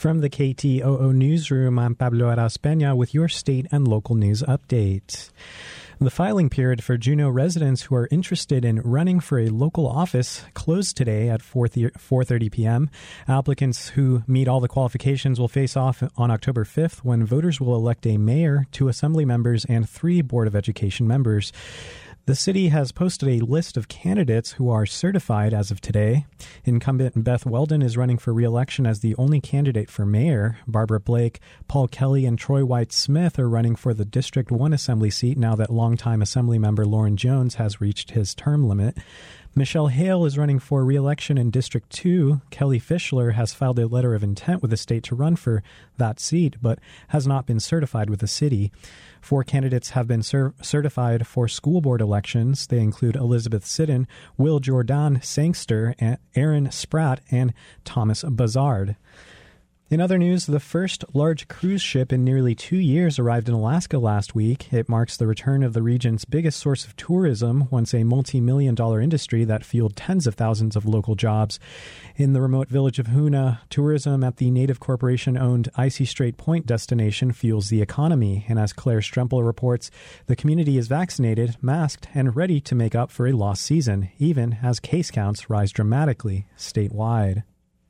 From the KTOO Newsroom, I'm Pablo Aras-Peña with your state and local news update. The filing period for Juneau residents who are interested in running for a local office closed today at 4:30 p.m. Applicants who meet all the qualifications will face off on October 5th when voters will elect a mayor, 2 assembly members, and 3 Board of Education members. The city has posted a list of candidates who are certified as of today. Incumbent Beth Weldon is running for re-election as the only candidate for mayor. Barbara Blake, Paul Kelly, and Troy White Smith are running for the District 1 Assembly seat now that longtime Assembly member Lauren Jones has reached his term limit. Michelle Hale is running for re-election in District 2. Kelly Fischler has filed a letter of intent with the state to run for that seat, but has not been certified with the city. 4 candidates have been certified for school board elections. They include Elizabeth Siddon, Will Jordan Sangster, Aaron Spratt, and Thomas Bazard. In other news, the first large cruise ship in nearly 2 years arrived in Alaska last week. It marks the return of the region's biggest source of tourism, once a multi-million-dollar industry that fueled tens of thousands of local jobs. In the remote village of Hoonah, tourism at the Native Corporation-owned Icy Strait Point destination fuels the economy. And as Claire Strempel reports, the community is vaccinated, masked, and ready to make up for a lost season, even as case counts rise dramatically statewide.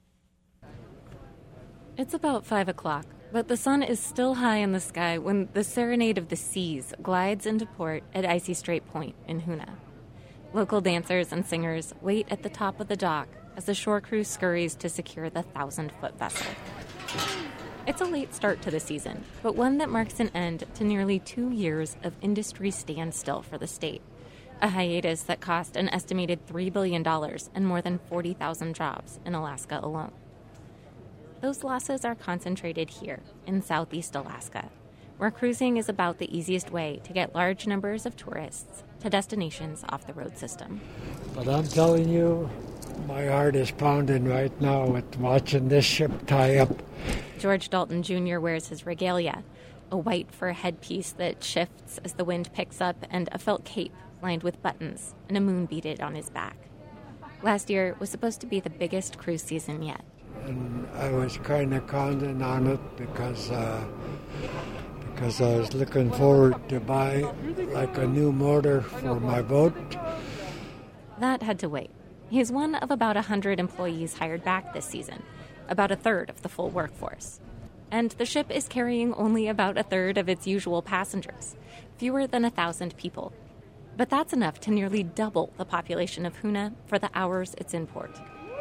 It's about 5 o'clock, but the sun is still high in the sky when the Serenade of the Seas glides into port at Icy Strait Point in Hoonah. Local dancers and singers wait at the top of the dock as the shore crew scurries to secure the 1,000-foot vessel. It's a late start to the season, but one that marks an end to nearly 2 years of industry standstill for the state, a hiatus that cost an estimated $3 billion and more than 40,000 jobs in Alaska alone. Those losses are concentrated here in southeast Alaska, where cruising is about the easiest way to get large numbers of tourists to destinations off the road system. But I'm telling you, my heart is pounding right now with watching this ship tie up. George Dalton Jr. wears his regalia, a white fur headpiece that shifts as the wind picks up, and a felt cape lined with buttons and a moon beaded on his back. Last year was supposed to be the biggest cruise season yet. And I was kind of counting on it because I was looking forward to buy like a new motor for my boat. That had to wait. He's one of about 100 employees hired back this season, about a third of the full workforce. And the ship is carrying only about a third of its usual passengers, fewer than 1,000 people. But that's enough to nearly double the population of Hoonah for the hours it's in port.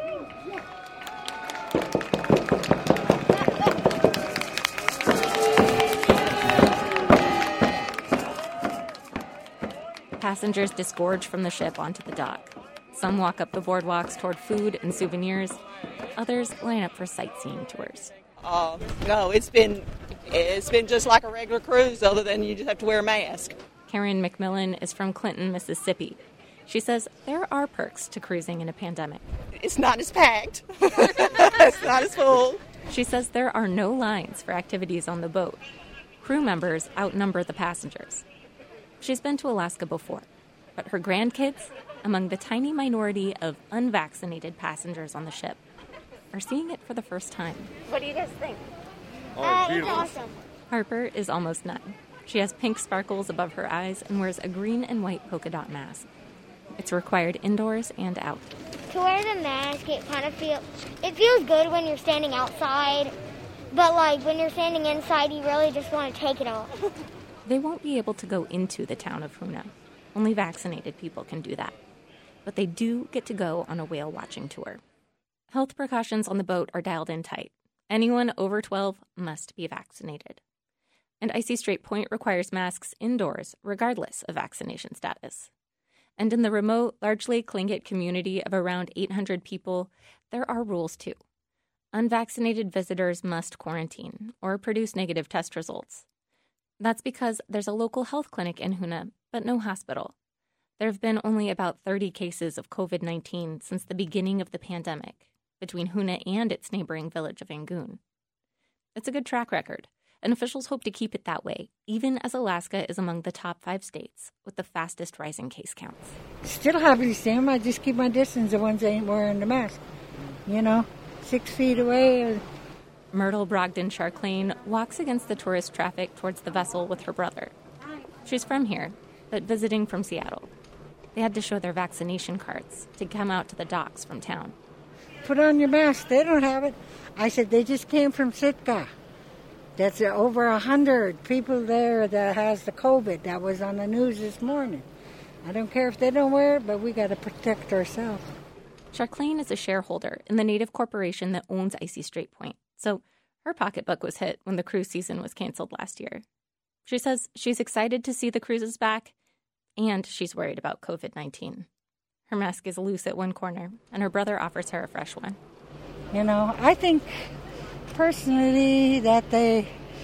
Passengers disgorge from the ship onto the dock. Some walk up the boardwalks toward food and souvenirs. Others line up for sightseeing tours. No, it's been just like a regular cruise, other than you just have to wear a mask. Karen McMillan is from Clinton, Mississippi. She says there are perks to cruising in a pandemic. It's not as packed. It's not as full. She says there are no lines for activities on the boat. Crew members outnumber the passengers. She's been to Alaska before, but her grandkids, among the tiny minority of unvaccinated passengers on the ship, are seeing it for the first time. What do you guys think? It's awesome. Harper is almost 9. She has pink sparkles above her eyes and wears a green and white polka dot mask. It's required indoors and out. To wear the mask, it feels good when you're standing outside, but like when you're standing inside, you really just want to take it off. They won't be able to go into the town of Hoonah. Only vaccinated people can do that. But they do get to go on a whale watching tour. Health precautions on the boat are dialed in tight. Anyone over 12 must be vaccinated. And Icy Strait Point requires masks indoors, regardless of vaccination status. And in the remote, largely Tlingit community of around 800 people, there are rules too. Unvaccinated visitors must quarantine or produce negative test results. That's because there's a local health clinic in Hoonah, but no hospital. There have been only about 30 cases of COVID-19 since the beginning of the pandemic, between Hoonah and its neighboring village of Angoon. It's a good track record, and officials hope to keep it that way, even as Alaska is among the top 5 states with the fastest rising case counts. Still happy to see them. I just keep my distance, the ones that ain't wearing the mask. 6 feet away. Myrtle Brogdon Charclane walks against the tourist traffic towards the vessel with her brother. She's from here, but visiting from Seattle. They had to show their vaccination cards to come out to the docks from town. Put on your mask. They don't have it. I said, they just came from Sitka. That's over 100 people there that has the COVID. That was on the news this morning. I don't care if they don't wear it, but we got to protect ourselves. Charclane is a shareholder in the native corporation that owns Icy Strait Point, so her pocketbook was hit when the cruise season was canceled last year. She says she's excited to see the cruises back, and she's worried about COVID-19. Her mask is loose at one corner, and her brother offers her a fresh one. You know, I think personally that they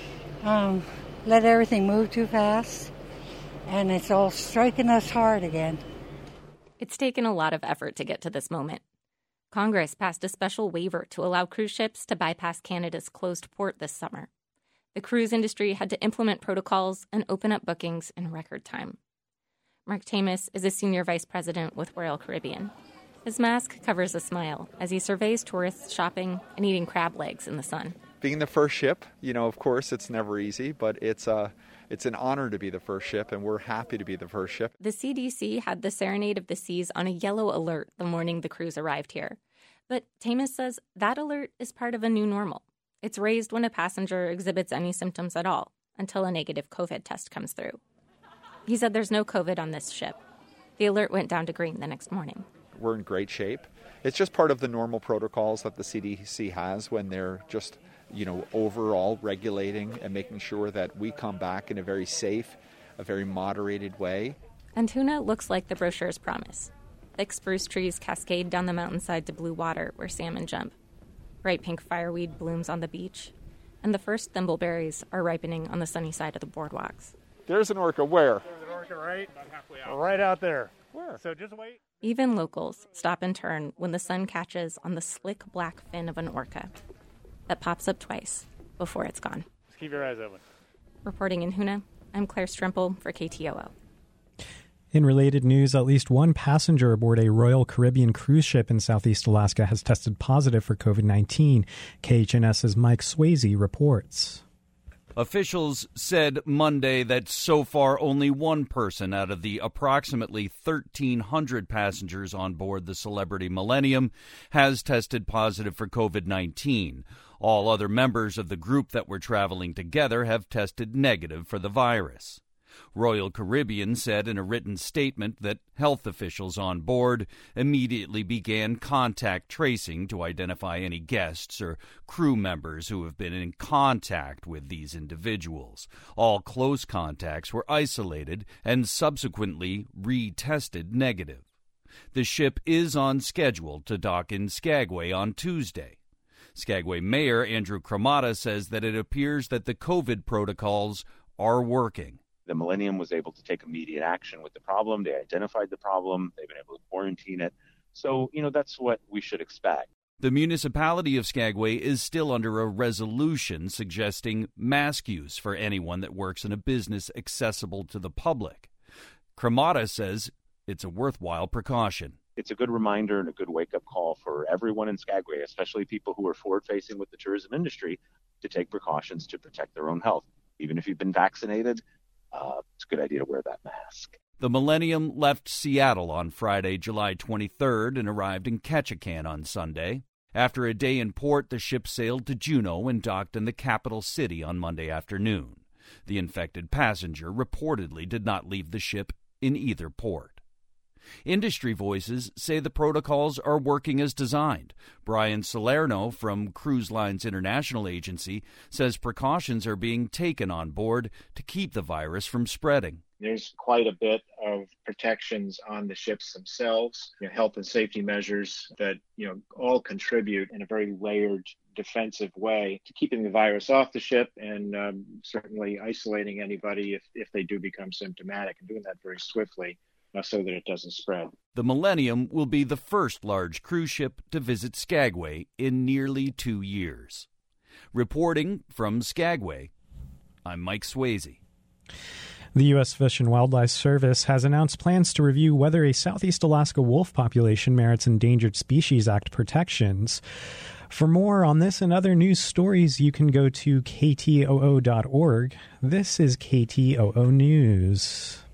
let everything move too fast, and it's all striking us hard again. It's taken a lot of effort to get to this moment. Congress passed a special waiver to allow cruise ships to bypass Canada's closed port this summer. The cruise industry had to implement protocols and open up bookings in record time. Mark Tamis is a senior vice president with Royal Caribbean. His mask covers a smile as he surveys tourists shopping and eating crab legs in the sun. Being the first ship, of course, it's never easy, but it's an honor to be the first ship, and we're happy to be the first ship. The CDC had the Serenade of the Seas on a yellow alert the morning the cruise arrived here. But Tamis says that alert is part of a new normal. It's raised when a passenger exhibits any symptoms at all, until a negative COVID test comes through. He said there's no COVID on this ship. The alert went down to green the next morning. We're in great shape. It's just part of the normal protocols that the CDC has when they're just, overall regulating and making sure that we come back in a very safe, a very moderated way. And Hoonah looks like the brochure's promise. Thick spruce trees cascade down the mountainside to blue water where salmon jump. Bright pink fireweed blooms on the beach. And the first thimbleberries are ripening on the sunny side of the boardwalks. There's an orca. Where? There's an orca right out. Right out there. Where? So just wait. Even locals stop and turn when the sun catches on the slick black fin of an orca that pops up twice before it's gone. Just keep your eyes open. Reporting in Hoonah, I'm Claire Strimple for KTOO. In related news, at least one passenger aboard a Royal Caribbean cruise ship in Southeast Alaska has tested positive for COVID-19. KHNS's Mike Swayze reports. Officials said Monday that so far only one person out of the approximately 1,300 passengers on board the Celebrity Millennium has tested positive for COVID-19. All other members of the group that were traveling together have tested negative for the virus. Royal Caribbean said in a written statement that health officials on board immediately began contact tracing to identify any guests or crew members who have been in contact with these individuals. All close contacts were isolated and subsequently retested negative. The ship is on schedule to dock in Skagway on Tuesday. Skagway Mayor Andrew Cremata says that it appears that the COVID protocols are working. The Millennium was able to take immediate action with the problem. They identified the problem. They've been able to quarantine it. So, that's what we should expect. The municipality of Skagway is still under a resolution suggesting mask use for anyone that works in a business accessible to the public. Cremata says it's a worthwhile precaution. It's a good reminder and a good wake-up call for everyone in Skagway, especially people who are forward-facing with the tourism industry, to take precautions to protect their own health. Even if you've been vaccinated, it's a good idea to wear that mask. The Millennium left Seattle on Friday, July 23rd, and arrived in Ketchikan on Sunday. After a day in port, the ship sailed to Juneau and docked in the capital city on Monday afternoon. The infected passenger reportedly did not leave the ship in either port. Industry voices say the protocols are working as designed. Brian Salerno from Cruise Lines International Agency says precautions are being taken on board to keep the virus from spreading. There's quite a bit of protections on the ships themselves, health and safety measures that, all contribute in a very layered defensive way to keeping the virus off the ship and certainly isolating anybody if they do become symptomatic, and doing that very swiftly so that it doesn't spread. The Millennium will be the first large cruise ship to visit Skagway in nearly 2 years. Reporting from Skagway, I'm Mike Swayze. The U.S. Fish and Wildlife Service has announced plans to review whether a Southeast Alaska wolf population merits Endangered Species Act protections. For more on this and other news stories, you can go to ktoo.org. This is KTOO News.